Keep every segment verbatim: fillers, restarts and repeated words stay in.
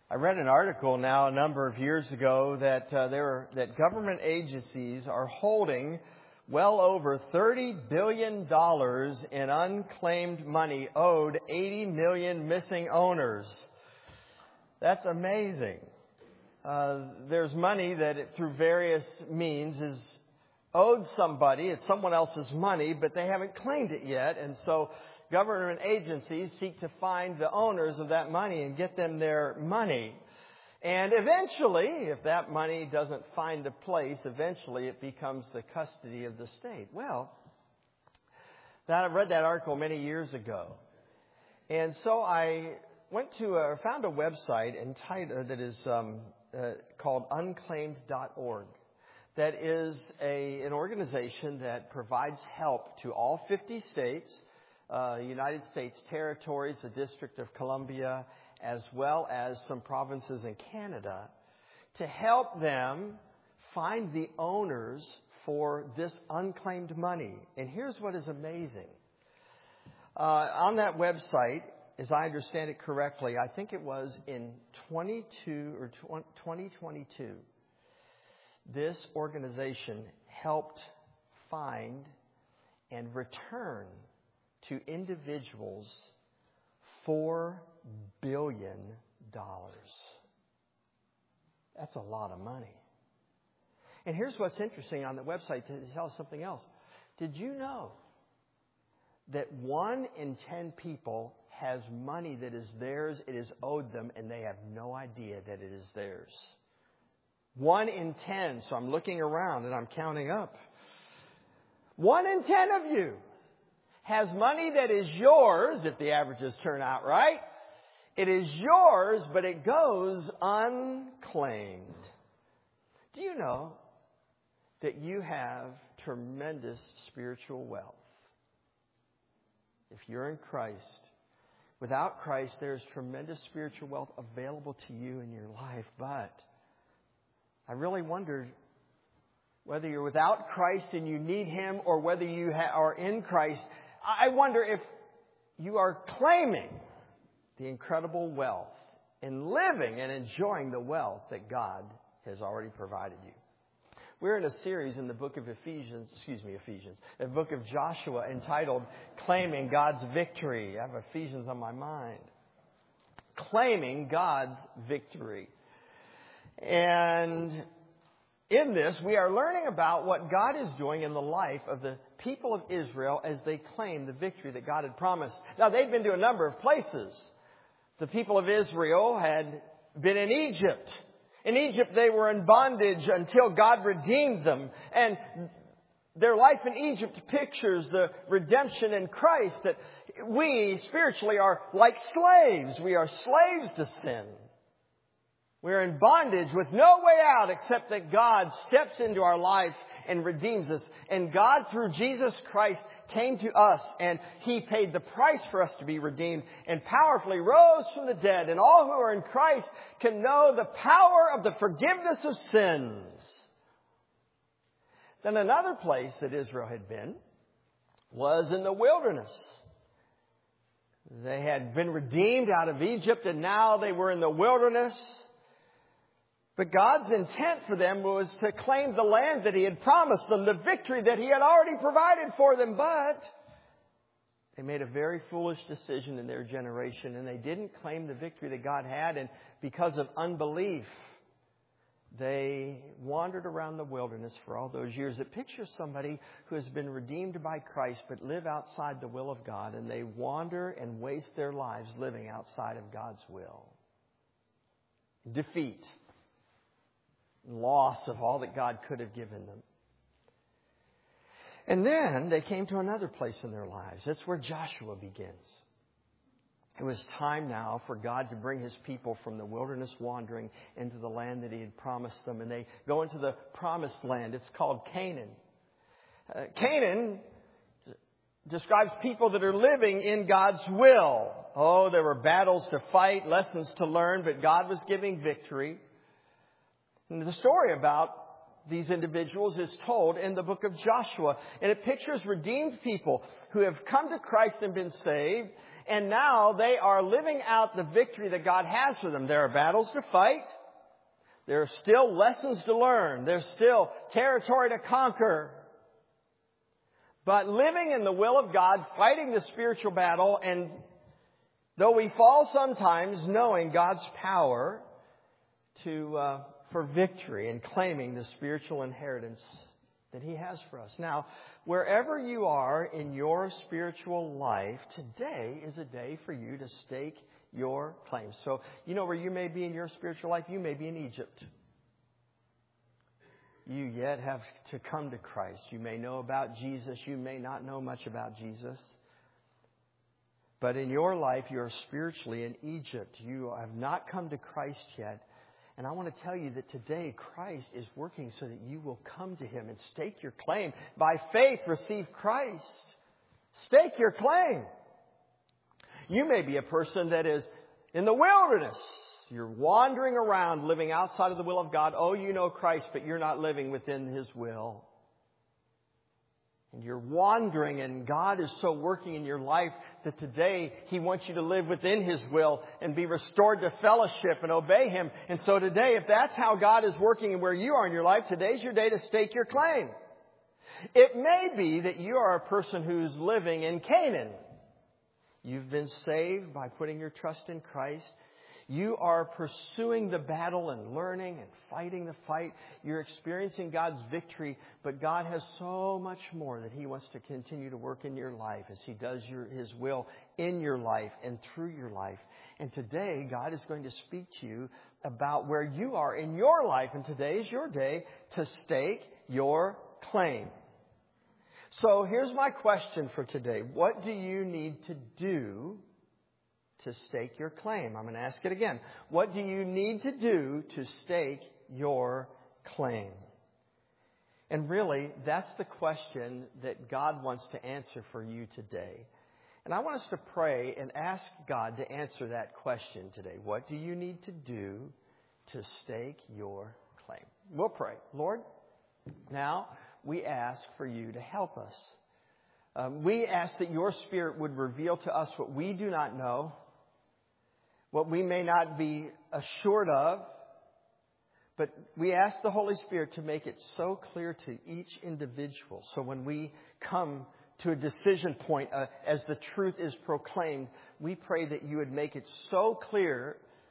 I read an article now a number of years ago that uh, there are, that government agencies are holding well over thirty billion dollars in unclaimed money owed eighty million missing owners. That's amazing. Uh, there's money that it, through various means is owed somebody. It's someone else's money, but they haven't claimed it yet. And so government agencies seek to find the owners of that money and get them their money. And eventually, if that money doesn't find a place, eventually it becomes the custody of the state. Well, that I read that article many years ago. And so I went to a, found a website entitled, that is um, uh, called unclaimed dot org. That is a, an organization that provides help to all fifty states, uh, United States territories, the District of Columbia, as well as some provinces in Canada, to help them find the owners for this unclaimed money. And here's what is amazing. Uh, on that website, as I understand it correctly, I think it was in twenty-two or twenty twenty-two, this organization helped find and return to individuals four billion dollars. That's a lot of money. And here's what's interesting on the website to tell us something else. Did you know that one in ten people has money that is theirs, it is owed them, and they have no idea that it is theirs? One in ten. So I'm looking around and I'm counting up. One in ten of you has money that is yours, if the averages turn out right. It is yours, but it goes unclaimed. Do you know that you have tremendous spiritual wealth? If you're in Christ, without Christ, there's tremendous spiritual wealth available to you in your life. But I really wondered whether you're without Christ and you need Him, or whether you ha- are in Christ. I wonder if you are claiming the incredible wealth and living and enjoying the wealth that God has already provided you. We're in a series in the book of Ephesians, excuse me, Ephesians, the book of Joshua, entitled Claiming God's Victory. I have Ephesians on my mind. Claiming God's Victory. And in this, we are learning about what God is doing in the life of the people of Israel as they claim the victory that God had promised. Now, they'd been to a number of places. The people of Israel had been in Egypt. In Egypt, they were in bondage until God redeemed them. And their life in Egypt pictures the redemption in Christ, that we spiritually are like slaves. We are slaves to sin. We're in bondage with no way out except that God steps into our life and redeems us. And God, through Jesus Christ, came to us, and He paid the price for us to be redeemed and powerfully rose from the dead. And all who are in Christ can know the power of the forgiveness of sins. Then another place that Israel had been was in the wilderness. They had been redeemed out of Egypt, and now they were in the wilderness. But God's intent for them was to claim the land that He had promised them, the victory that He had already provided for them. But they made a very foolish decision in their generation, and they didn't claim the victory that God had. And because of unbelief, they wandered around the wilderness for all those years. It pictures somebody who has been redeemed by Christ but live outside the will of God, and they wander and waste their lives living outside of God's will. Defeat. Loss of all that God could have given them. And then they came to another place in their lives. That's where Joshua begins. It was time now for God to bring His people from the wilderness wandering into the land that He had promised them. And they go into the promised land. It's called Canaan. Uh, Canaan describes people that are living in God's will. Oh, there were battles to fight, lessons to learn, but God was giving victory. And the story about these individuals is told in the book of Joshua. And it pictures redeemed people who have come to Christ and been saved. And now they are living out the victory that God has for them. There are battles to fight. There are still lessons to learn. There's still territory to conquer. But living in the will of God, fighting the spiritual battle, and though we fall sometimes, knowing God's power to uh, for victory and claiming the spiritual inheritance that He has for us. Now, wherever you are in your spiritual life, today is a day for you to stake your claims. So, you know where you may be in your spiritual life? You may be in Egypt. You yet have to come to Christ. You may know about Jesus. You may not know much about Jesus. But in your life, you're spiritually in Egypt. You have not come to Christ yet. And I want to tell you that today Christ is working so that you will come to Him and stake your claim. By faith, receive Christ. Stake your claim. You may be a person that is in the wilderness. You're wandering around, living outside of the will of God. Oh, you know Christ, but you're not living within His will. And you're wandering, and God is so working in your life that today He wants you to live within His will and be restored to fellowship and obey Him. And so today, if that's how God is working and where you are in your life, today's your day to stake your claim. It may be that you are a person who's living in Canaan. You've been saved by putting your trust in Christ. You are pursuing the battle and learning and fighting the fight. You're experiencing God's victory, but God has so much more that He wants to continue to work in your life as He does your, His will in your life and through your life. And today, God is going to speak to you about where you are in your life. And today is your day to stake your claim. So here's my question for today. What do you need to do to stake your claim? I'm going to ask it again. What do you need to do to stake your claim? And really, that's the question that God wants to answer for you today. And I want us to pray and ask God to answer that question today. What do you need to do to stake your claim? We'll pray. Lord, now we ask for you to help us. Um, we ask that your Spirit would reveal to us what we do not know, what we may not be assured of. But we ask the Holy Spirit to make it so clear to each individual. So when we come to a decision point, uh, as the truth is proclaimed, we pray that you would make it so clear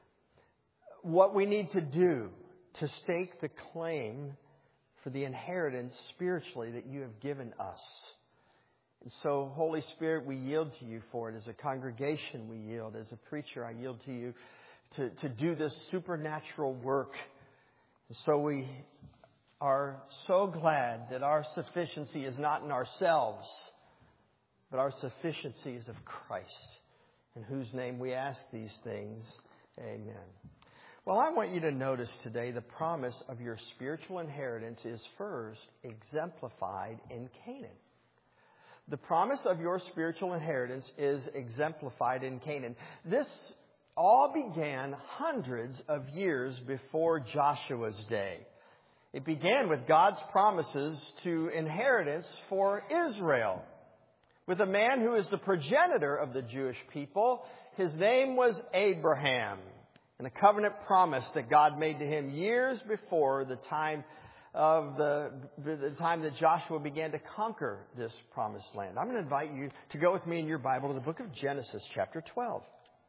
what we need to do to stake the claim for the inheritance spiritually that you have given us. And so, Holy Spirit, we yield to you for it. As a congregation, we yield. As a preacher, I yield to you to, to do this supernatural work. And so we are so glad that our sufficiency is not in ourselves, but our sufficiency is of Christ, in whose name we ask these things. Amen. Well, I want you to notice today the promise of your spiritual inheritance is first exemplified in Canaan. The promise of your spiritual inheritance is exemplified in Canaan. This all began hundreds of years before Joshua's day. It began with God's promises to inheritance for Israel, with a man who is the progenitor of the Jewish people. His name was Abraham, and a covenant promise that God made to him years before the time of the, the time that Joshua began to conquer this promised land. I'm going to invite you to go with me in your Bible to the book of Genesis, chapter twelve.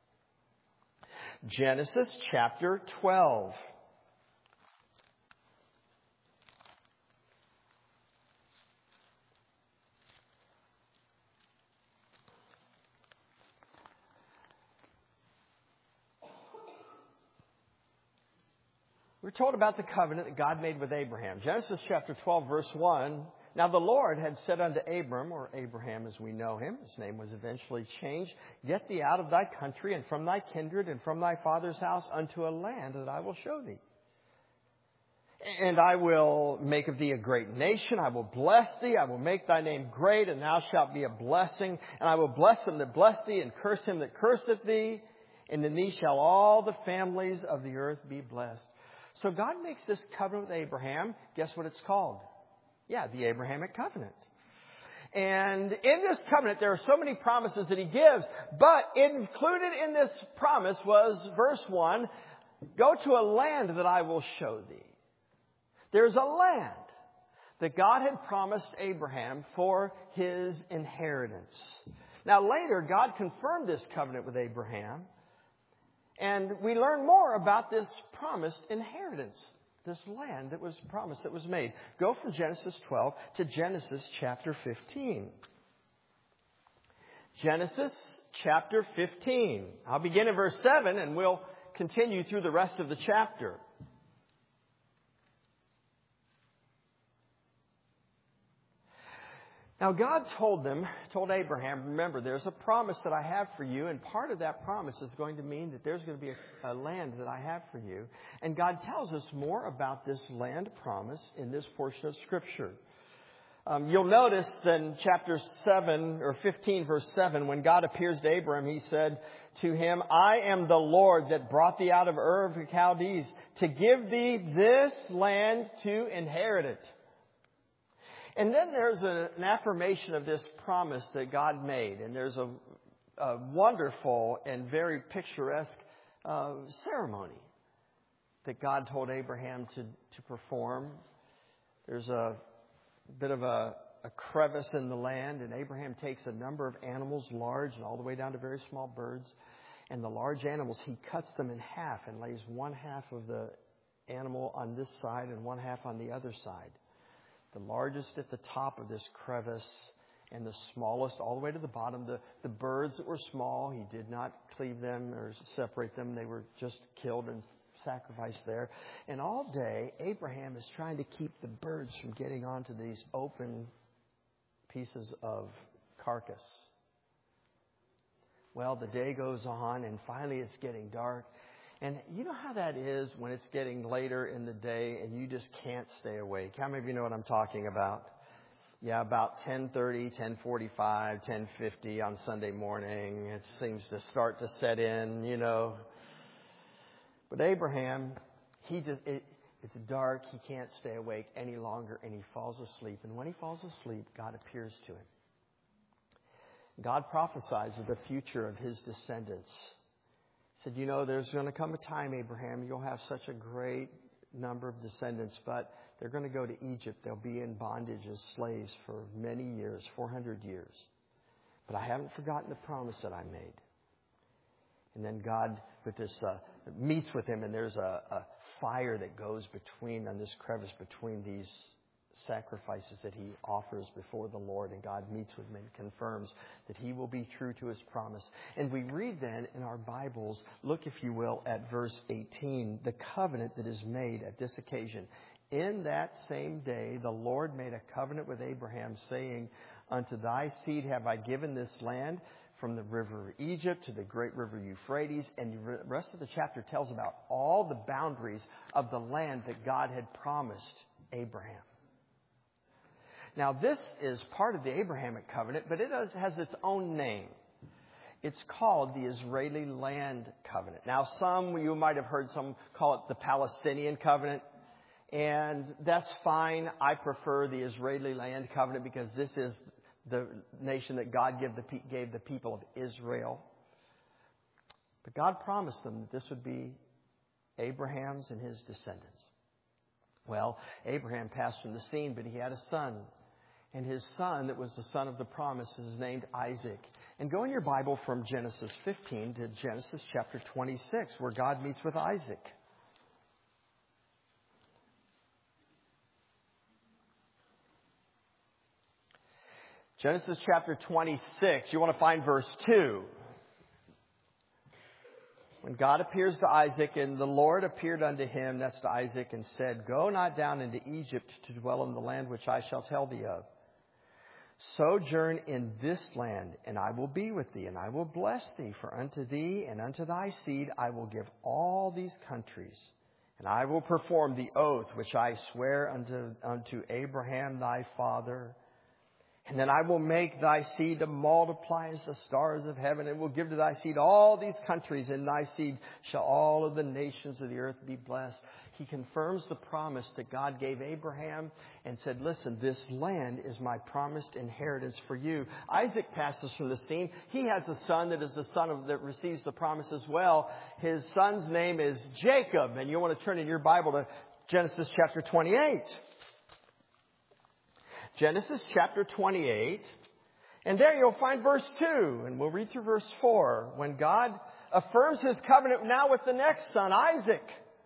Genesis, chapter twelve. We're told about the covenant that God made with Abraham. Genesis chapter twelve, verse one. Now the Lord had said unto Abram, or Abraham as we know him, his name was eventually changed, Get thee out of thy country and from thy kindred and from thy father's house unto a land that I will show thee. And I will make of thee a great nation. I will bless thee. I will make thy name great, and thou shalt be a blessing. And I will bless him that bless thee, and curse him that curseth thee. And in thee shall all the families of the earth be blessed. So God makes this covenant with Abraham. Guess what it's called? Yeah, the Abrahamic covenant. And in this covenant, there are so many promises that he gives. But included in this promise was verse one, go to a land that I will show thee. There's a land that God had promised Abraham for his inheritance. Now later, God confirmed this covenant with Abraham. And we learn more about this promised inheritance, this land that was promised, that was made. Go from Genesis twelve to Genesis chapter fifteen. Genesis chapter fifteen. I'll begin in verse seven and we'll continue through the rest of the chapter. Now God told them, told Abraham, remember, there's a promise that I have for you, and part of that promise is going to mean that there's going to be a, a land that I have for you. And God tells us more about this land promise in this portion of Scripture. Um, you'll notice that in chapter seven, or fifteen, verse seven, when God appears to Abraham, he said to him, I am the Lord that brought thee out of Ur of the Chaldees to give thee this land to inherit it. And then there's a, an affirmation of this promise that God made. And there's a, a wonderful and very picturesque uh, ceremony that God told Abraham to, to perform. There's a bit of a, a crevice in the land, and Abraham takes a number of animals, large and all the way down to very small birds. And the large animals, he cuts them in half and lays one half of the animal on this side and one half on the other side. The largest at the top of this crevice and the smallest all the way to the bottom. The, the birds that were small, he did not cleave them or separate them. They were just killed and sacrificed there. And all day, Abraham is trying to keep the birds from getting onto these open pieces of carcass. Well, the day goes on, and finally it's getting dark. And you know how that is when it's getting later in the day and you just can't stay awake? How many of you know what I'm talking about? Yeah, about ten thirty, ten forty-five, ten fifty on Sunday morning. It seems to start to set in, you know. But Abraham, he just it, it's dark. He can't stay awake any longer, and he falls asleep. And when he falls asleep, God appears to him. God prophesies of the future of his descendants. Said, you know, there's going to come a time, Abraham, you'll have such a great number of descendants, but they're going to go to Egypt. They'll be in bondage as slaves for many years, four hundred years. But I haven't forgotten the promise that I made. And then God, with this, uh, meets with him, and there's a, a fire that goes between, on this crevice between these sacrifices that he offers before the Lord, and God meets with him and confirms that he will be true to his promise. And we read then in our Bibles, look if you will at verse eighteen, the covenant that is made at this occasion. In that same day, the Lord made a covenant with Abraham, saying, unto thy seed have I given this land, from the river of Egypt to the great river Euphrates. And the rest of the chapter tells about all the boundaries of the land that God had promised Abraham. Now, this is part of the Abrahamic covenant, but it has its own name. It's called the Israeli Land Covenant. Now, some, you might have heard some call it the Palestinian Covenant, and that's fine. I prefer the Israeli Land Covenant because this is the nation that God gave the, gave the people of Israel. But God promised them that this would be Abraham's and his descendants. Well, Abraham passed from the scene, but he had a son. And his son, that was the son of the promise, is named Isaac. And go in your Bible from Genesis fifteen to Genesis chapter twenty-six, where God meets with Isaac. Genesis chapter twenty-six, you want to find verse two. When God appears to Isaac, and the Lord appeared unto him, that's to Isaac, and said, go not down into Egypt to dwell in the land which I shall tell thee of. Sojourn in this land, and I will be with thee, and I will bless thee. For unto thee and unto thy seed I will give all these countries, and I will perform the oath which I swear unto, unto Abraham thy father. And then I will make thy seed to multiply as the stars of heaven, and will give to thy seed all these countries. In thy seed shall all of the nations of the earth be blessed. He confirms the promise that God gave Abraham and said, listen, this land is my promised inheritance for you. Isaac passes from the scene. He has a son that is the son of that receives the promise as well. His son's name is Jacob. And you want to turn in your Bible to Genesis chapter twenty-eight. Genesis chapter twenty-eight. And there you'll find verse two. And we'll read through verse four. When God affirms his covenant now with the next son, Isaac.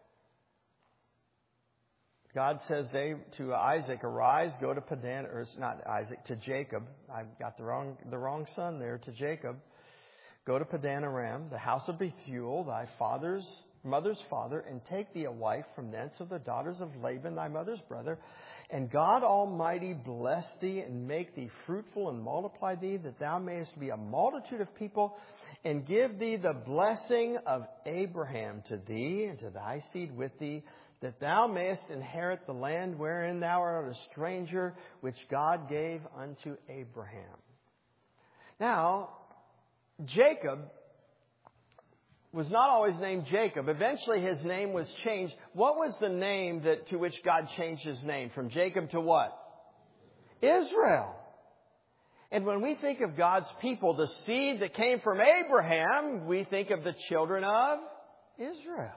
God says they, to Isaac, arise, go to Padan, or it's not Isaac, to Jacob. I got the wrong, the wrong son there, to Jacob. Go to Padan Aram, the house of Bethuel, thy father's, mother's father, and take thee a wife from thence of the daughters of Laban, thy mother's brother. And God Almighty bless thee and make thee fruitful and multiply thee, that thou mayest be a multitude of people, and give thee the blessing of Abraham to thee and to thy seed with thee, that thou mayest inherit the land wherein thou art a stranger, which God gave unto Abraham. Now, Jacob was not always named Jacob. Eventually his name was changed. What was the name that to which God changed his name? From Jacob to what? Israel. And when we think of God's people, the seed that came from Abraham, we think of the children of Israel.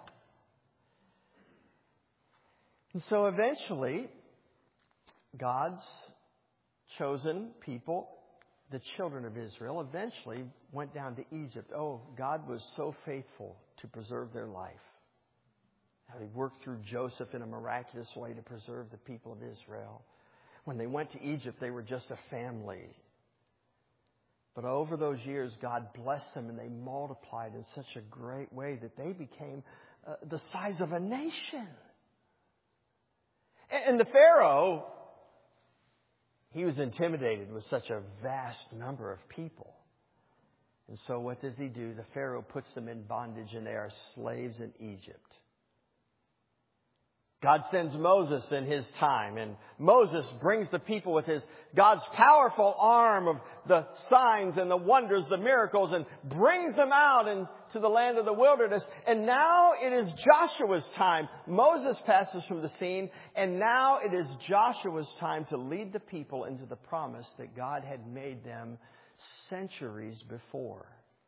And so eventually, God's chosen people, the children of Israel, eventually went down to Egypt. Oh, God was so faithful to preserve their life. How He worked through Joseph in a miraculous way to preserve the people of Israel. When they went to Egypt, they were just a family. But over those years, God blessed them and they multiplied in such a great way that they became uh, the size of a nation. And the Pharaoh, he was intimidated with such a vast number of people. And so what does he do? The Pharaoh puts them in bondage and they are slaves in Egypt. God sends Moses in his time, and Moses brings the people with his God's powerful arm of the signs and the wonders, the miracles, and brings them out into the land of the wilderness. And now it is Joshua's time. Moses passes from the scene, and now it is Joshua's time to lead the people into the promise that God had made them centuries before.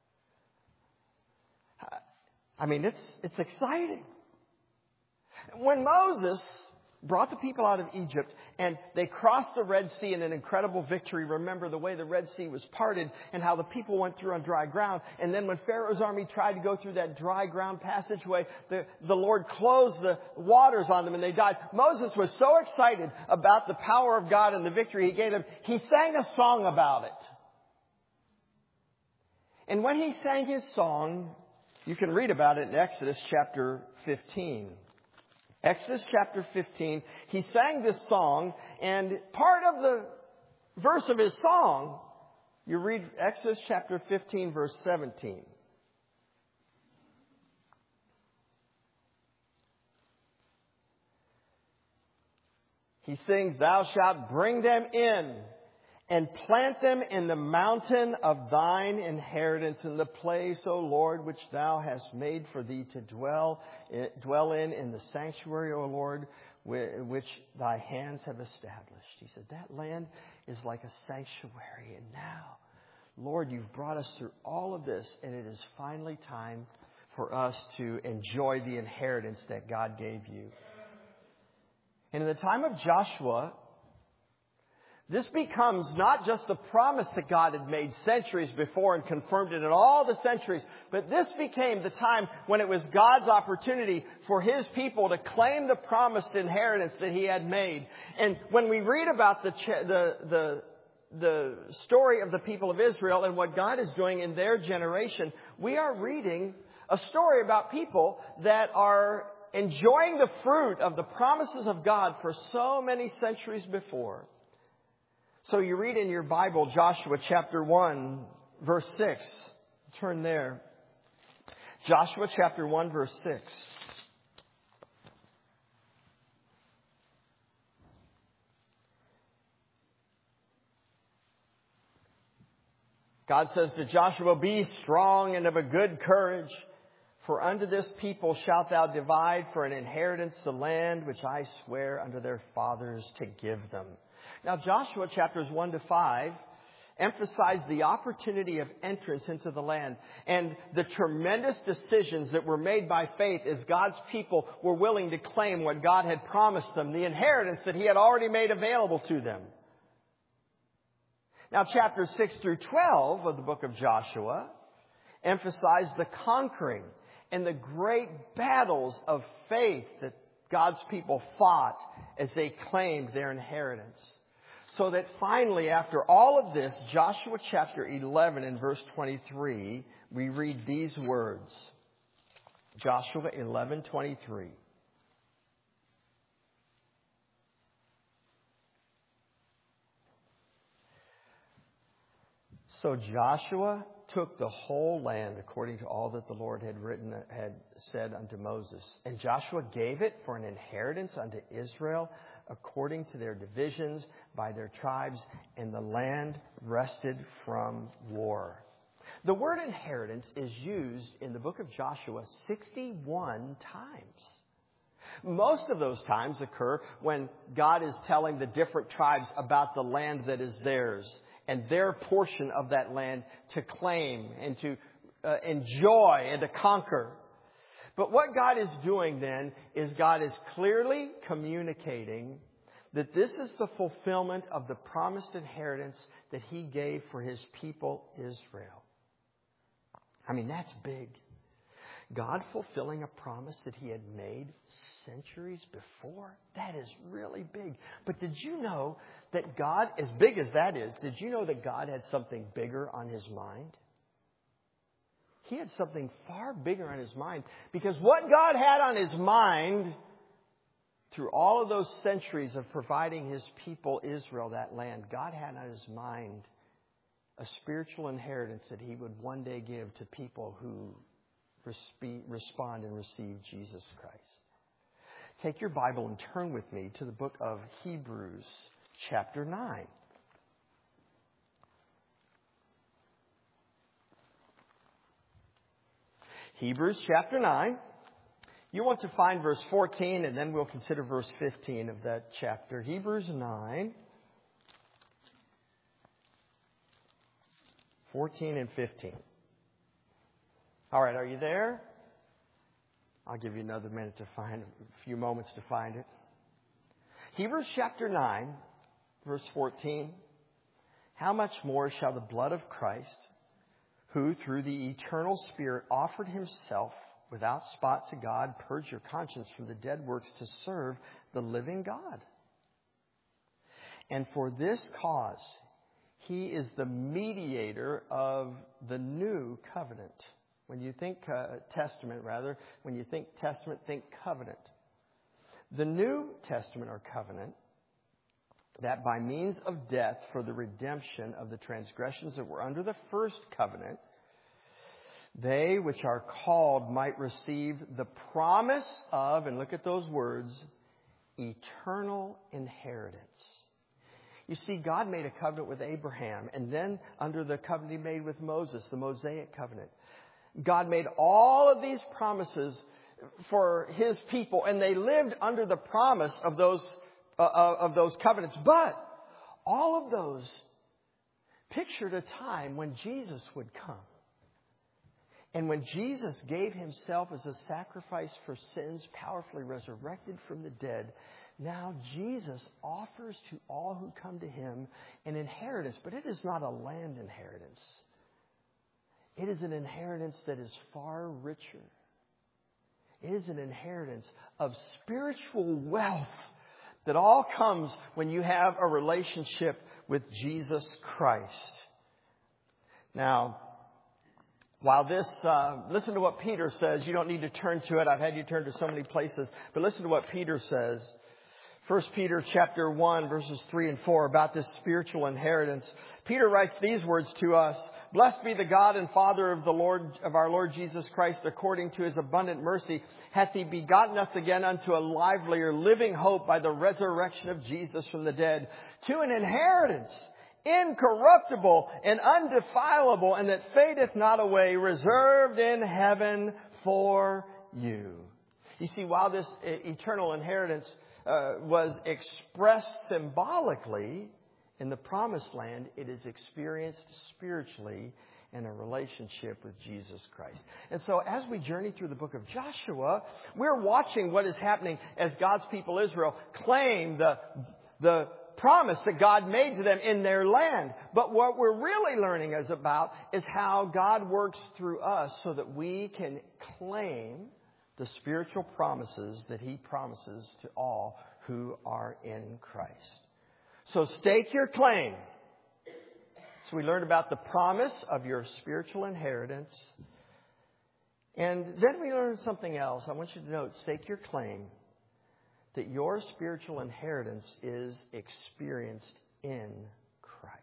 I mean, it's it's exciting. When Moses brought the people out of Egypt and they crossed the Red Sea in an incredible victory, remember the way the Red Sea was parted and how the people went through on dry ground. And then when Pharaoh's army tried to go through that dry ground passageway, the, the Lord closed the waters on them and they died. Moses was so excited about the power of God and the victory He gave them, he sang a song about it. And when he sang his song, you can read about it in Exodus chapter fifteen. Exodus chapter fifteen, he sang this song, and part of the verse of his song, you read Exodus chapter fifteen, verse seventeen. He sings, "Thou shalt bring them in and plant them in the mountain of thine inheritance, in the place, O Lord, which thou hast made for thee to dwell, dwell in, in the sanctuary, O Lord, which thy hands have established." He said, that land is like a sanctuary. And now, Lord, you've brought us through all of this, and it is finally time for us to enjoy the inheritance that God gave you. And in the time of Joshua, this becomes not just the promise that God had made centuries before and confirmed it in all the centuries, but this became the time when it was God's opportunity for His people to claim the promised inheritance that He had made. And when we read about the the the the story of the people of Israel and what God is doing in their generation, we are reading a story about people that are enjoying the fruit of the promises of God for so many centuries before. So you read in your Bible, Joshua chapter one, verse six. Turn there. Joshua chapter one, verse six. God says to Joshua, "Be strong and of a good courage, for unto this people shalt thou divide for an inheritance the land which I swear unto their fathers to give them." Now, Joshua chapters one to five emphasize the opportunity of entrance into the land and the tremendous decisions that were made by faith as God's people were willing to claim what God had promised them, the inheritance that He had already made available to them. Now, chapters six through twelve of the book of Joshua emphasize the conquering and the great battles of faith that God's people fought as they claimed their inheritance. So that finally, after all of this, Joshua chapter eleven and verse twenty-three, we read these words. Joshua eleven twenty-three. So Joshua took the whole land according to all that the Lord had written, had said unto Moses. And Joshua gave it for an inheritance unto Israel according to their divisions by their tribes, and the land rested from war. The word inheritance is used in the book of Joshua sixty-one times. Most of those times occur when God is telling the different tribes about the land that is theirs and their portion of that land to claim and to uh, enjoy and to conquer. But what God is doing then is God is clearly communicating that this is the fulfillment of the promised inheritance that He gave for His people Israel. I mean, that's big. God fulfilling a promise that He had made centuries before. That is really big. But did you know that God, as big as that is, did you know that God had something bigger on His mind? He had something far bigger on His mind. Because what God had on His mind through all of those centuries of providing His people Israel that land, God had on His mind a spiritual inheritance that He would one day give to people who respond and receive Jesus Christ. Take your Bible and turn with me to the book of Hebrews chapter nine. Hebrews chapter nine. You want to find verse fourteen, and then we'll consider verse fifteen of that chapter. Hebrews nine, fourteen and fifteen. All right, are you there? I'll give you another minute to find, a few moments to find it. Hebrews chapter nine, verse fourteen. How much more shall the blood of Christ, who through the eternal Spirit offered Himself without spot to God, purge your conscience from the dead works to serve the living God? And for this cause, He is the mediator of the new covenant. When you think uh, Testament, rather, when you think Testament, think covenant. The New Testament or covenant, that by means of death for the redemption of the transgressions that were under the first covenant, they which are called might receive the promise of, and look at those words, eternal inheritance. You see, God made a covenant with Abraham, and then under the covenant He made with Moses, the Mosaic covenant, God made all of these promises for His people, and they lived under the promise of those uh, of those covenants. But all of those pictured a time when Jesus would come. And when Jesus gave Himself as a sacrifice for sins, powerfully resurrected from the dead, now Jesus offers to all who come to Him an inheritance. But it is not a land inheritance. It is an inheritance that is far richer. It is an inheritance of spiritual wealth that all comes when you have a relationship with Jesus Christ. Now, while this, uh, listen to what Peter says. You don't need to turn to it. I've had you turn to so many places. But listen to what Peter says. First Peter chapter one, verses three and four, about this spiritual inheritance. Peter writes these words to us. Blessed be the God and Father of the Lord, of our Lord Jesus Christ, according to His abundant mercy, hath He begotten us again unto a livelier, living hope by the resurrection of Jesus from the dead, to an inheritance incorruptible and undefilable, and that fadeth not away, reserved in heaven for you. You see, while this eternal inheritance uh, was expressed symbolically in the promised land, it is experienced spiritually in a relationship with Jesus Christ. And so as we journey through the book of Joshua, we're watching what is happening as God's people Israel claim the, the promise that God made to them in their land. But what we're really learning is about is how God works through us so that we can claim the spiritual promises that He promises to all who are in Christ. So stake your claim. So we learned about the promise of your spiritual inheritance. And then we learned something else. I want you to note, stake your claim that your spiritual inheritance is experienced in Christ.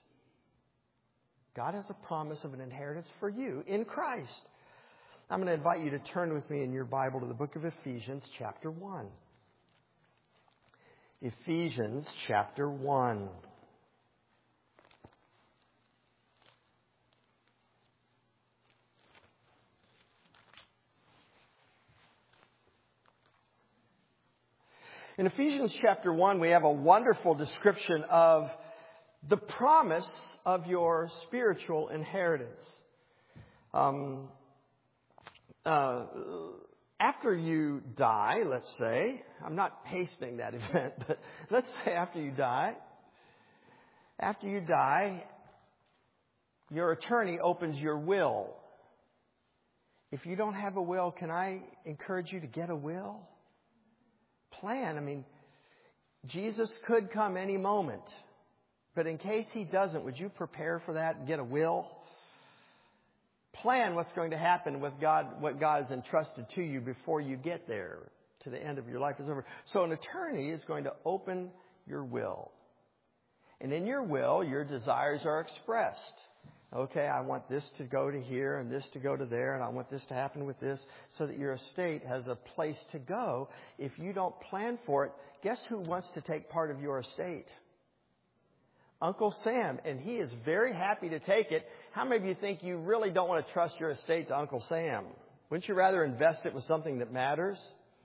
God has a promise of an inheritance for you in Christ. I'm going to invite you to turn with me in your Bible to the book of Ephesians chapter one. Ephesians chapter one. In Ephesians chapter one, we have a wonderful description of the promise of your spiritual inheritance. Um, uh, after you die, let's say, I'm not hastening that event, but let's say after you die, after you die, your attorney opens your will. If you don't have a will, can I encourage you to get a will? Plan. I mean, Jesus could come any moment. But in case He doesn't, would you prepare for that and get a will? Plan what's going to happen with God, what God has entrusted to you before you get there, to the end of your life is over. So an attorney is going to open your will. And in your will, your desires are expressed. Okay, I want this to go to here and this to go to there, and I want this to happen with this, so that your estate has a place to go. If you don't plan for it, guess who wants to take part of your estate? Uncle Sam, and he is very happy to take it. How many of you think you really don't want to trust your estate to Uncle Sam? Wouldn't you rather invest it with something that matters?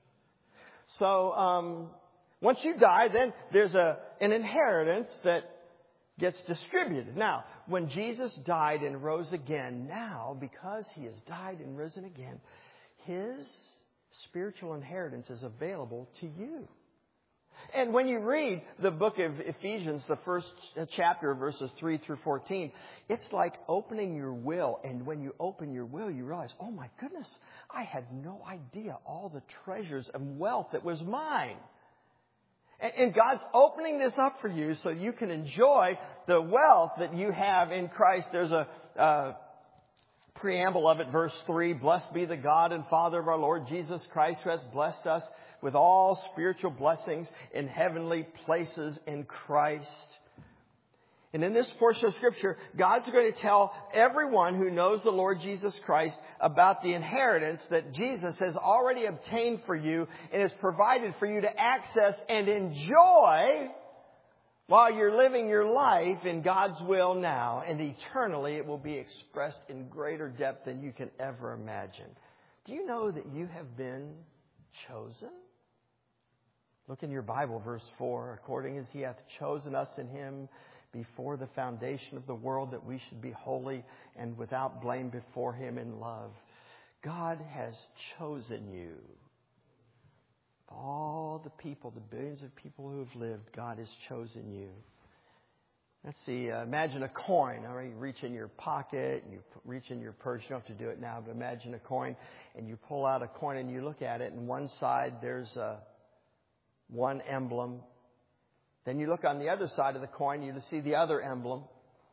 So um, once you die, then there's a an inheritance that gets distributed. Now, when Jesus died and rose again, now, because He has died and risen again, His spiritual inheritance is available to you. And when you read the book of Ephesians, the first chapter, verses three through fourteen, it's like opening your will. And when you open your will, you realize, oh my goodness, I had no idea all the treasures and wealth that was mine. And God's opening this up for you so you can enjoy the wealth that you have in Christ. There's a uh, preamble of it, verse three. Blessed be the God and Father of our Lord Jesus Christ, who has blessed us with all spiritual blessings in heavenly places in Christ. And in this portion of Scripture, God's going to tell everyone who knows the Lord Jesus Christ about the inheritance that Jesus has already obtained for you and has provided for you to access and enjoy while you're living your life in God's will now. And eternally, it will be expressed in greater depth than you can ever imagine. Do you know that you have been chosen? Look in your Bible, verse four. According as He hath chosen us in Him before the foundation of the world, that we should be holy and without blame before Him in love. God has chosen you. All the people, the billions of people who have lived, God has chosen you. Let's see, uh, imagine a coin. All right, you reach in your pocket, and you reach in your purse. You don't have to do it now, but imagine a coin, and you pull out a coin and you look at it, and one side there's a, one emblem. Then you look on the other side of the coin, you see the other emblem.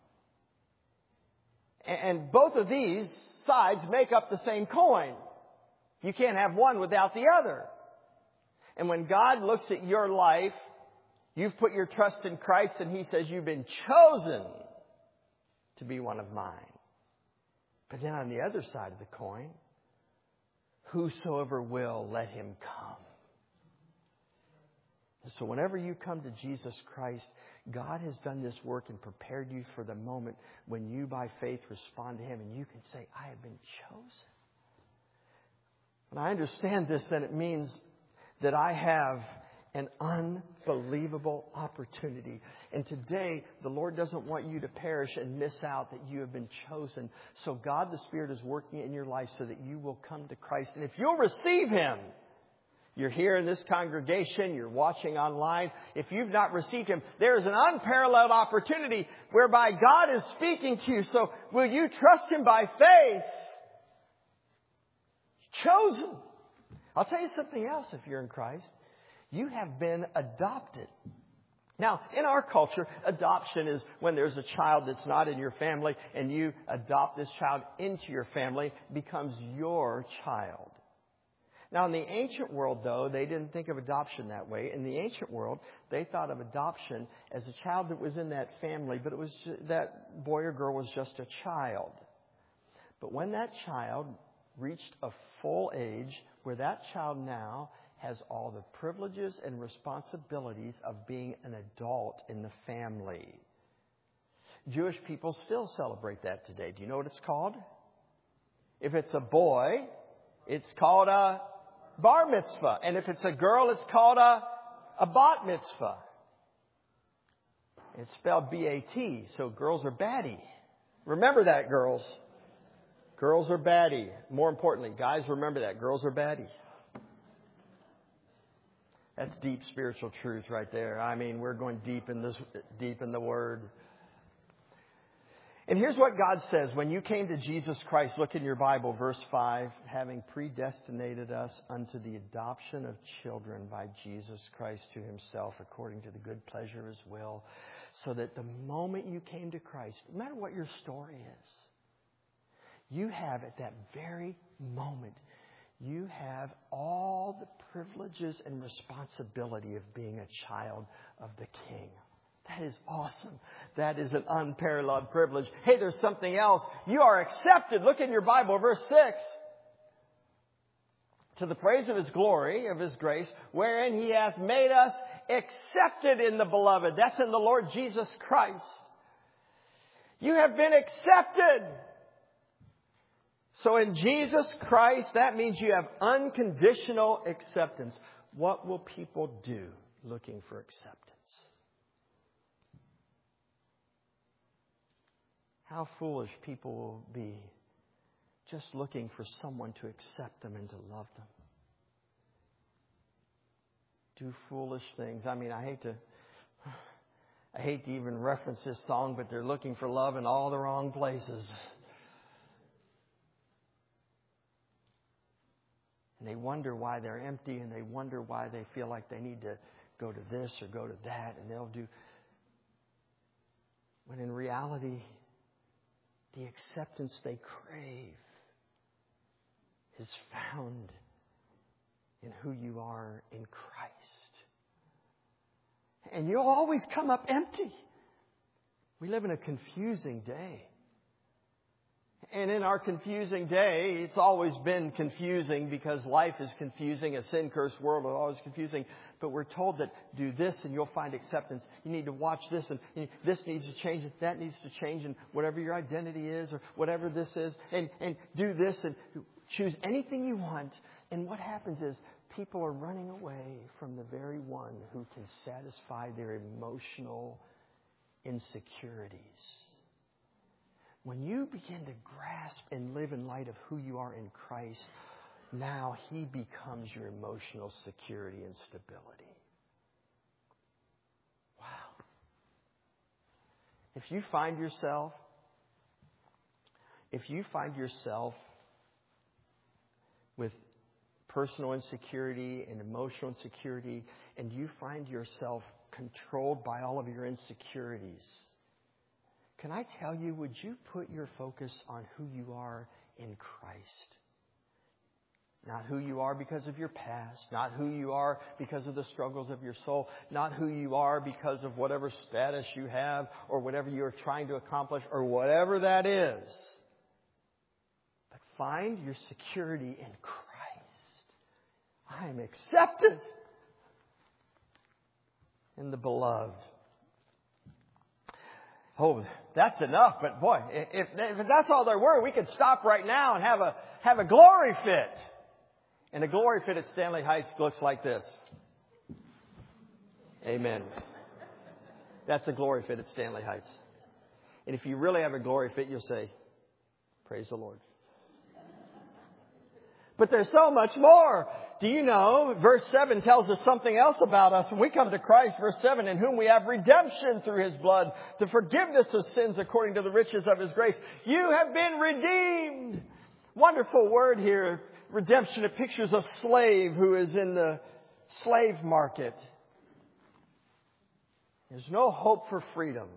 And both of these sides make up the same coin. You can't have one without the other. And when God looks at your life, you've put your trust in Christ, and He says you've been chosen to be one of mine. But then on the other side of the coin, whosoever will, let him come. So whenever you come to Jesus Christ, God has done this work and prepared you for the moment when you, by faith, respond to Him and you can say, I have been chosen. When I understand this, then it means that I have an unbelievable opportunity. And today, the Lord doesn't want you to perish and miss out that you have been chosen. So God, the Spirit, is working in your life so that you will come to Christ. And if you'll receive Him, you're here in this congregation, you're watching online. If you've not received Him, there is an unparalleled opportunity whereby God is speaking to you. So will you trust Him by faith? Chosen. I'll tell you something else if you're in Christ. You have been adopted. Now, in our culture, adoption is when there's a child that's not in your family and you adopt this child into your family, becomes your child. Now, in the ancient world, though, they didn't think of adoption that way. In the ancient world, they thought of adoption as a child that was in that family, but it was that boy or girl was just a child. But when that child reached a full age, where that child now has all the privileges and responsibilities of being an adult in the family. Jewish people still celebrate that today. Do you know what it's called? If it's a boy, it's called a bar mitzvah. And if it's a girl, it's called a, a bat mitzvah. It's spelled B A T, so girls are batty. Remember that, girls. Girls are batty. More importantly, guys, remember that. Girls are batty. That's deep spiritual truth right there. I mean, we're going deep in this, deep in the Word. And here's what God says. When you came to Jesus Christ, look in your Bible, verse five, having predestinated us unto the adoption of children by Jesus Christ to Himself, according to the good pleasure of His will, so that the moment you came to Christ, no matter what your story is, you have at that very moment, you have all the privileges and responsibility of being a child of the King. That is awesome. That is an unparalleled privilege. Hey, there's something else. You are accepted. Look in your Bible, verse six. To the praise of His glory, of His grace, wherein He hath made us accepted in the Beloved. That's in the Lord Jesus Christ. You have been accepted. So in Jesus Christ, that means you have unconditional acceptance. What will people do looking for acceptance? How foolish people will be just looking for someone to accept them and to love them. Do foolish things. I mean, I hate to, I hate to even reference this song, but they're looking for love in all the wrong places. And they wonder why they're empty, and they wonder why they feel like they need to go to this or go to that, and they'll do. When in reality, the acceptance they crave is found in who you are in Christ. And you'll always come up empty. We live in a confusing day. And in our confusing day, it's always been confusing because life is confusing. A sin-cursed world is always confusing. But we're told that do this and you'll find acceptance. You need to watch this and this needs to change and that needs to change and whatever your identity is or whatever this is. And, and do this and choose anything you want. And what happens is people are running away from the very one who can satisfy their emotional insecurities. When you begin to grasp and live in light of who you are in Christ, now He becomes your emotional security and stability. Wow. If you find yourself, if you find yourself with personal insecurity and emotional insecurity, and you find yourself controlled by all of your insecurities, can I tell you, would you put your focus on who you are in Christ? Not who you are because of your past. Not who you are because of the struggles of your soul. Not who you are because of whatever status you have or whatever you're trying to accomplish or whatever that is. But find your security in Christ. I am accepted. in the beloved. Oh, that's enough. But boy, if, if that's all there were, we could stop right now and have a have a glory fit. And a glory fit at Stanley Heights looks like this. Amen. That's a glory fit at Stanley Heights. And if you really have a glory fit, you'll say, praise the Lord. But there's so much more. Do you know, verse seven tells us something else about us. When we come to Christ, verse seven, in whom we have redemption through His blood, the forgiveness of sins according to the riches of His grace. You have been redeemed. Wonderful word here. Redemption. It pictures a slave who is in the slave market. There's no hope for freedom.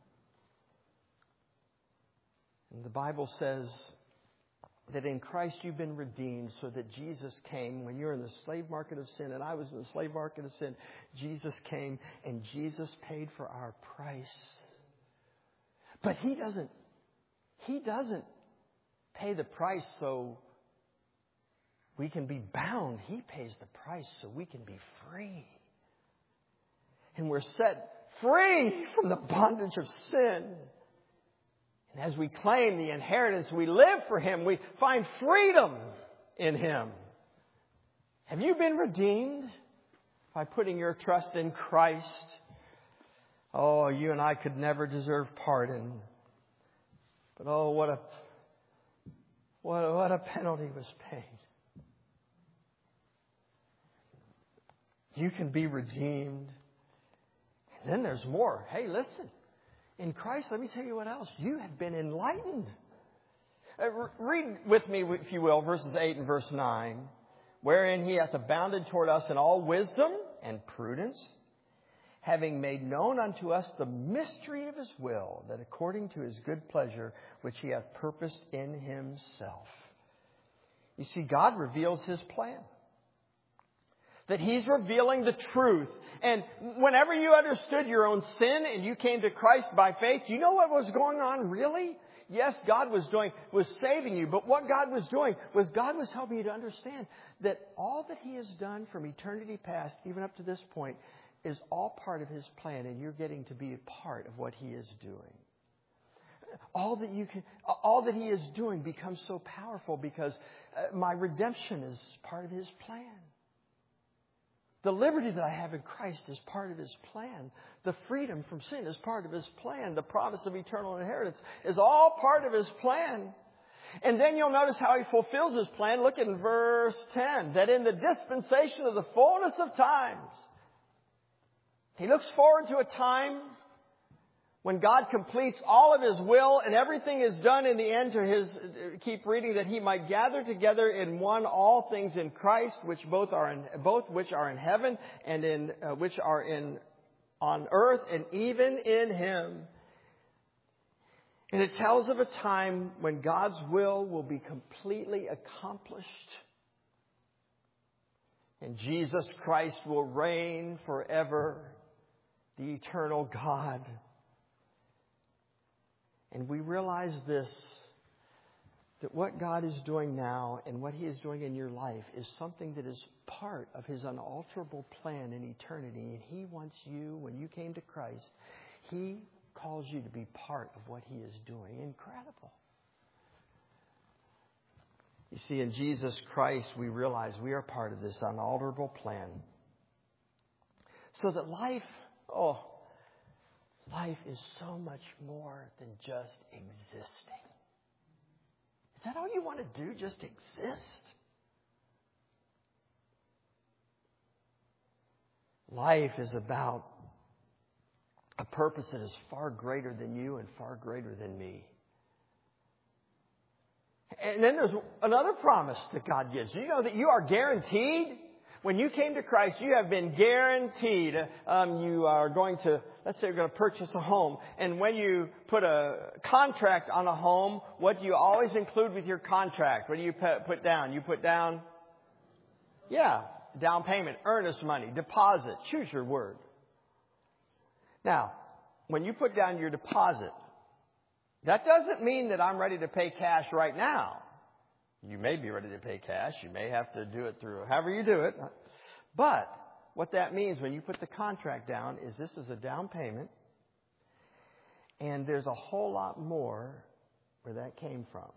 And the Bible says that in Christ you've been redeemed, so that Jesus came when you're in the slave market of sin and I was in the slave market of sin. Jesus came and Jesus paid for our price. But He doesn't, He doesn't pay the price so we can be bound. He pays the price so we can be free. And we're set free from the bondage of sin. And as we claim the inheritance, we live for Him. We find freedom in Him. Have you been redeemed by putting your trust in Christ? Oh, you and I could never deserve pardon. But oh, what a, what a, what a penalty was paid. You can be redeemed. And then there's more. Hey, listen. In Christ, let me tell you what else. You have been enlightened. Uh, read with me, if you will, verses eight and verse nine. Wherein He hath abounded toward us in all wisdom and prudence, having made known unto us the mystery of His will, that according to His good pleasure, which He hath purposed in Himself. You see, God reveals His plan. That He's revealing the truth. And whenever you understood your own sin and you came to Christ by faith, do you know what was going on really? Yes, God was doing, was saving you. But what God was doing was God was helping you to understand that all that He has done from eternity past, even up to this point, is all part of His plan. And you're getting to be a part of what He is doing. All that you can, all that He is doing becomes so powerful because uh, my redemption is part of His plan. The liberty that I have in Christ is part of His plan. The freedom from sin is part of His plan. The promise of eternal inheritance is all part of His plan. And then you'll notice how He fulfills His plan. Look in verse ten. That in the dispensation of the fullness of times, He looks forward to a time when God completes all of His will and everything is done in the end to His, keep reading, that He might gather together in one all things in Christ, which both are in, both which are in heaven and in, uh, which are in, on earth and even in Him. And it tells of a time when God's will will be completely accomplished. And Jesus Christ will reign forever, the eternal God. And we realize this, that what God is doing now and what He is doing in your life is something that is part of His unalterable plan in eternity. And He wants you, when you came to Christ, He calls you to be part of what He is doing. Incredible. You see, in Jesus Christ, we realize we are part of this unalterable plan. So that life, oh, life is so much more than just existing. Is that all you want to do? Just exist? Life is about a purpose that is far greater than you and far greater than me. And then there's another promise that God gives. You know that you are guaranteed. When you came to Christ, you have been guaranteed. Um, you are going to, let's say you're going to purchase a home. And when you put a contract on a home, what do you always include with your contract? What do you put down? You put down, yeah, down payment, earnest money, deposit. Choose your word. Now, when you put down your deposit, that doesn't mean that I'm ready to pay cash right now. You may be ready to pay cash. You may have to do it through however you do it. But What that means when you put the contract down is this is a down payment, and there's a whole lot more where that came from.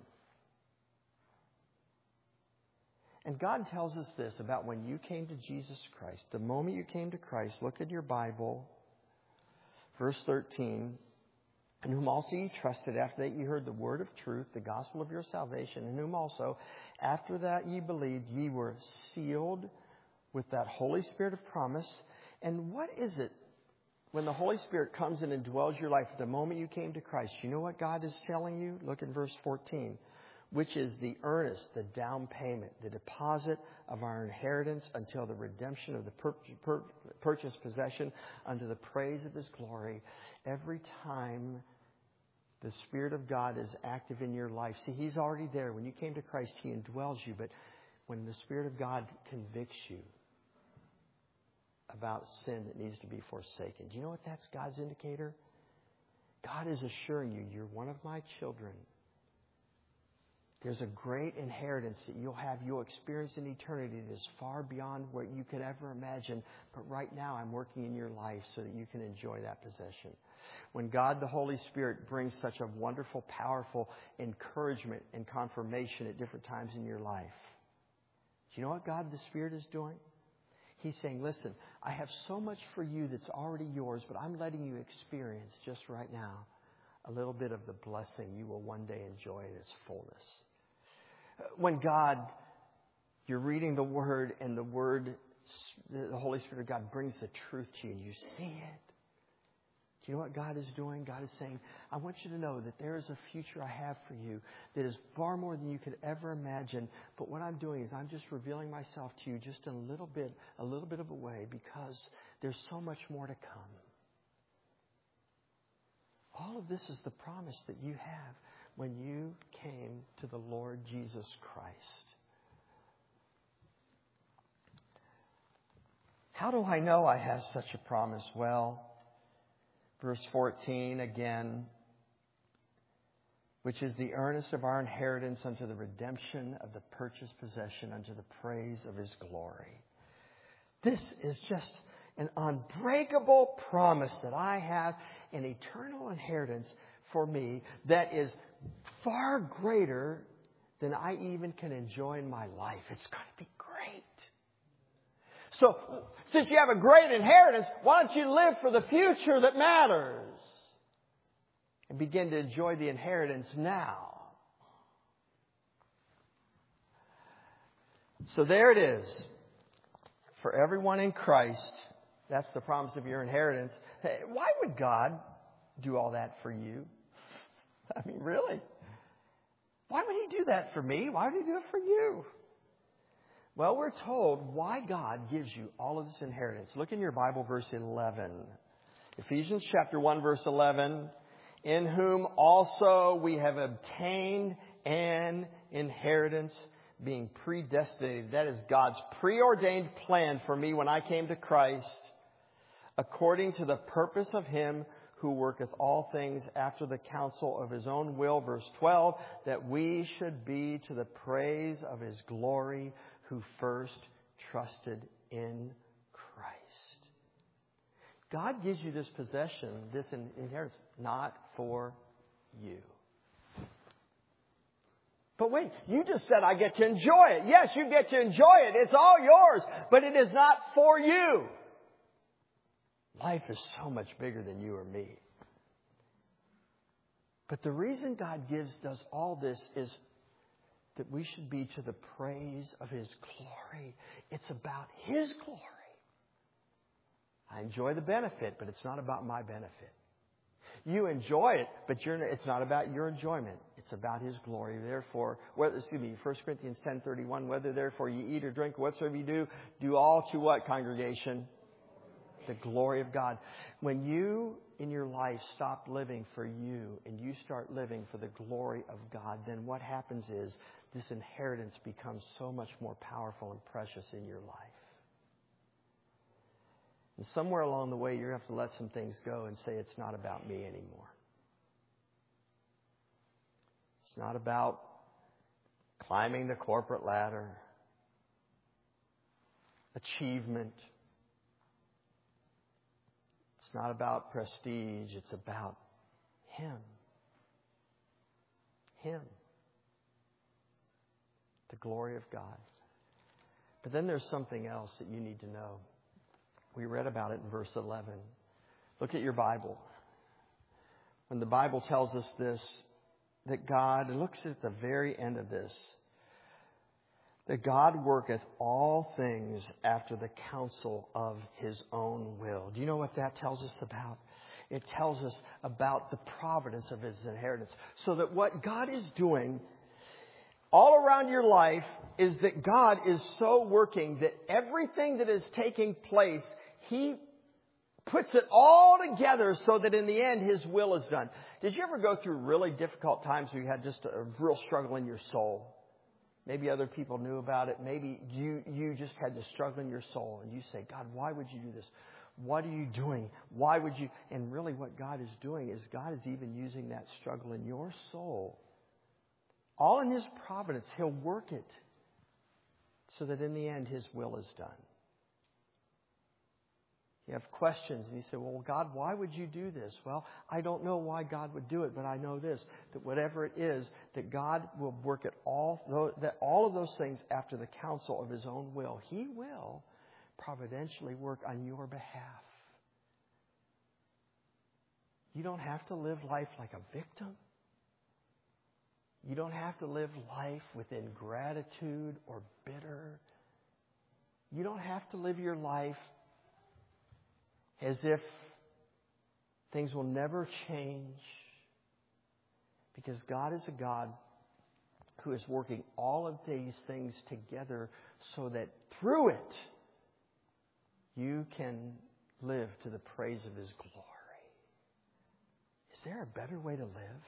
And God tells us this about when you came to Jesus Christ. The moment you came to Christ, look at your Bible, verse thirteen. In whom also ye trusted, after that ye heard the word of truth, the gospel of your salvation, in whom also, after that ye believed, ye were sealed with that Holy Spirit of promise. And what is it when the Holy Spirit comes in and dwells your life at the moment you came to Christ? You know what God is telling you? Look in verse fourteen. Which is the earnest, the down payment, the deposit of our inheritance until the redemption of the pur- pur- purchased possession unto the praise of His glory. Every time the Spirit of God is active in your life. See, He's already there. When you came to Christ, He indwells you. But when the Spirit of God convicts you about sin that needs to be forsaken, do you know what that's God's indicator? God is assuring you, you're one of my children. There's a great inheritance that you'll have, you'll experience in eternity that is far beyond what you could ever imagine. But right now, I'm working in your life so that you can enjoy that possession. When God, the Holy Spirit, brings such a wonderful, powerful encouragement and confirmation at different times in your life, do you know what God, the Spirit, is doing? He's saying, listen, I have so much for you that's already yours, but I'm letting you experience just right now a little bit of the blessing you will one day enjoy in its fullness. When God, you're reading the Word and the Word, the Holy Spirit of God brings the truth to you and you see it. Do you know what God is doing? God is saying, I want you to know that there is a future I have for you that is far more than you could ever imagine. But what I'm doing is I'm just revealing myself to you just a little bit, a little bit of a way because there's so much more to come. All of this is the promise that you have when you came to the Lord Jesus Christ. How do I know I have such a promise? Well, verse fourteen again, which is the earnest of our inheritance unto the redemption of the purchased possession unto the praise of His glory. This is just an unbreakable promise that I have an eternal inheritance for me that is far greater than I even can enjoy in my life. It's going to be great. So, since you have a great inheritance, why don't you live for the future that matters? And begin to enjoy the inheritance now. So there it is. For everyone in Christ, that's the promise of your inheritance. Hey, why would God do all that for you? I mean, really? Why would He do that for me? Why would He do it for you? Well, we're told why God gives you all of this inheritance. Look in your Bible, verse eleven. Ephesians chapter one, verse eleven. In whom also we have obtained an inheritance, being predestinated. That is God's preordained plan for me when I came to Christ, according to the purpose of Him who worketh all things after the counsel of His own will. Verse twelve, that we should be to the praise of His glory, who first trusted in Christ. God gives you this possession, this inheritance, not for you. But wait, you just said I get to enjoy it. Yes, you get to enjoy it. It's all yours, but it is not for you. Life is so much bigger than you or me. But the reason God gives, does all this is that we should be to the praise of His glory. It's about His glory. I enjoy the benefit, but it's not about my benefit. You enjoy it, but you're, it's not about your enjoyment. It's about His glory. Therefore, whether, excuse me, First Corinthians ten thirty-one, whether therefore you eat or drink, whatsoever you do, do all to what, congregation? The glory of God. When you in your life stop living for you and you start living for the glory of God, then what happens is this inheritance becomes so much more powerful and precious in your life. And somewhere along the way, you're going to have to let some things go and say, it's not about me anymore. It's not about climbing the corporate ladder, achievement. It's not about prestige. It's about Him. Him. The glory of God. But then there's something else that you need to know. We read about it in verse eleven. Look at your Bible. When the Bible tells us this, that God, and looks at the very end of this, that God worketh all things after the counsel of His own will. Do you know what that tells us about? It tells us about the providence of His inheritance. So that what God is doing all around your life is that God is so working that everything that is taking place, He puts it all together so that in the end His will is done. Did you ever go through really difficult times where you had just a real struggle in your soul? Maybe other people knew about it. Maybe you, you just had this struggle in your soul and you say, God, why would you do this? What are you doing? Why would you? And really what God is doing is God is even using that struggle in your soul. All in His providence. He'll work it so that in the end His will is done. You have questions and you say, well, God, why would you do this? Well, I don't know why God would do it, but I know this, that whatever it is, that God will work it all, that all of those things after the counsel of His own will. He will providentially work on your behalf. You don't have to live life like a victim. You don't have to live life with ingratitude or bitter. You don't have to live your life as if things will never change. Because God is a God who is working all of these things together so that through it you can live to the praise of His glory. Is there a better way to live?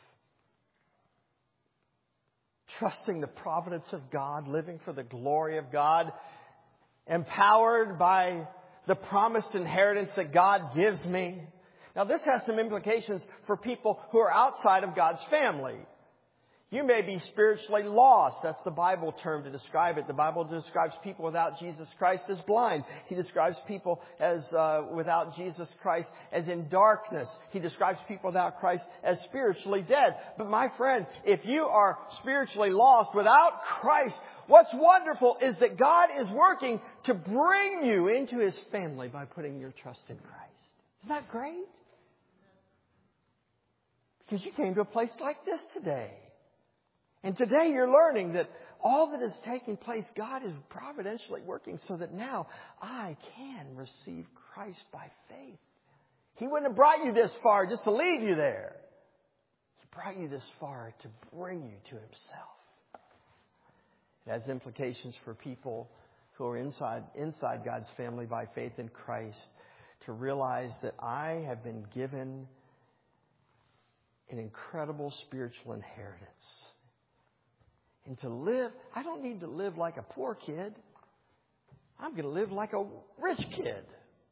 Trusting the providence of God, living for the glory of God, empowered by the promised inheritance that God gives me. Now, this has some implications for people who are outside of God's family. You may be spiritually lost. That's the Bible term to describe it. The Bible describes people without Jesus Christ as blind. He describes people as uh, without Jesus Christ as in darkness. He describes people without Christ as spiritually dead. But my friend, if you are spiritually lost without Christ, what's wonderful is that God is working to bring you into His family by putting your trust in Christ. Isn't that great? Because you came to a place like this today. And today you're learning that all that is taking place, God is providentially working so that now I can receive Christ by faith. He wouldn't have brought you this far just to leave you there. He brought you this far to bring you to Himself. It has implications for people who are inside, inside God's family by faith in Christ to realize that I have been given an incredible spiritual inheritance. And to live, I don't need to live like a poor kid. I'm going to live like a rich kid.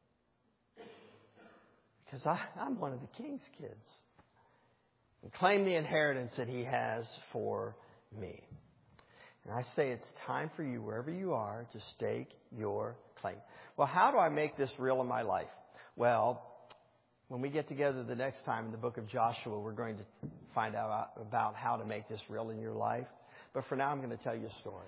Because I, I'm one of the King's kids. And claim the inheritance that He has for me. And I say it's time for you, wherever you are, to stake your claim. Well, how do I make this real in my life? Well, when we get together the next time in the book of Joshua, we're going to find out about how to make this real in your life. But for now, I'm going to tell you a story.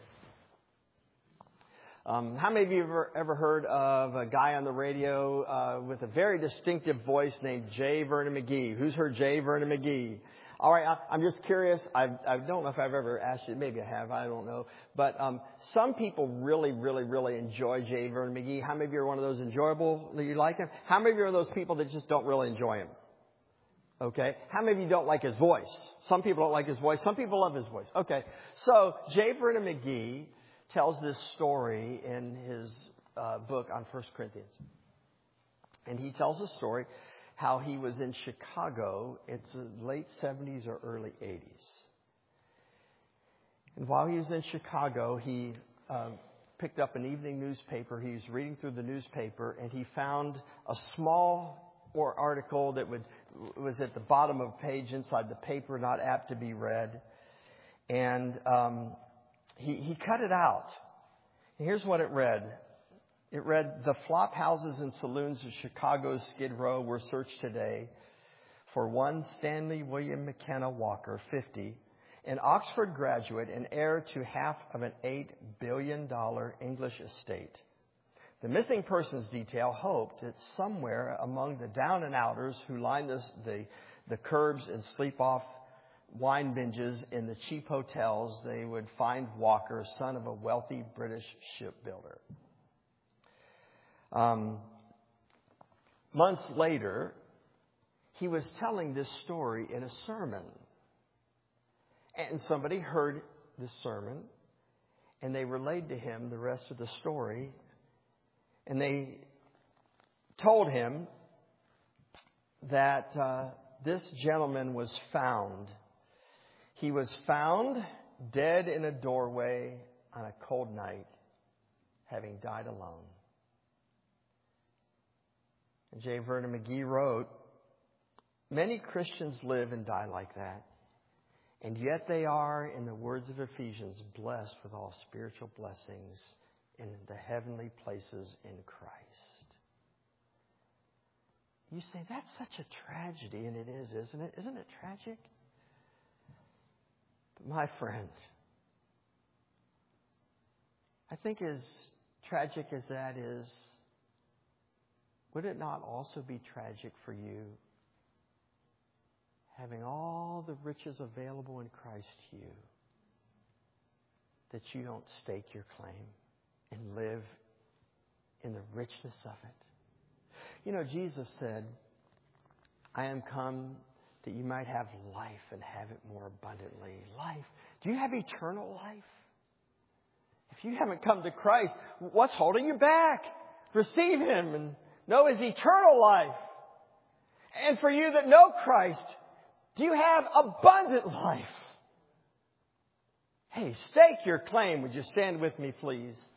Um, how many of you have ever, ever heard of a guy on the radio uh, with a very distinctive voice named J. Vernon McGee? Who's heard J. Vernon McGee? All right, I, I'm just curious. I, I don't know if I've ever asked you. Maybe I have. I don't know. But um, some people really, really, really enjoy J. Vernon McGee. How many of you are one of those enjoyable that you like him? How many of you are those people that just don't really enjoy him? Okay. How many of you don't like his voice? Some people don't like his voice. Some people love his voice. Okay. So J. Vernon McGee tells this story in his uh, book on First Corinthians. And he tells a story how he was in Chicago. It's the late seventies or early eighties. And while he was in Chicago, he uh, picked up an evening newspaper. He was reading through the newspaper, and he found a small or article that would was at the bottom of a page inside the paper, not apt to be read. And um, he, he cut it out. And here's what it read. It read, the flop houses and saloons of Chicago's Skid Row were searched today for one Stanley William McKenna Walker, fifty, an Oxford graduate and heir to half of an eight billion dollars English estate. The missing persons detail hoped that somewhere among the down and outers who line this, the, the curbs and sleep off wine binges in the cheap hotels, they would find Walker, son of a wealthy British shipbuilder. Um, months later, he was telling this story in a sermon. And somebody heard this sermon, and they relayed to him the rest of the story. And they told him that uh, this gentleman was found. He was found dead in a doorway on a cold night, having died alone. And J. Vernon McGee wrote, many Christians live and die like that. And yet they are, in the words of Ephesians, blessed with all spiritual blessings in the heavenly places in Christ. You say, that's such a tragedy, and it is, isn't it? Isn't it tragic? But my friend, I think as tragic as that is, would it not also be tragic for you having all the riches available in Christ to you, that you don't stake your claim and live in the richness of it? You know, Jesus said, I am come that you might have life and have it more abundantly. Life. Do you have eternal life? If you haven't come to Christ, what's holding you back? Receive Him and know His eternal life. And for you that know Christ, do you have abundant life? Hey, stake your claim. Would you stand with me, please?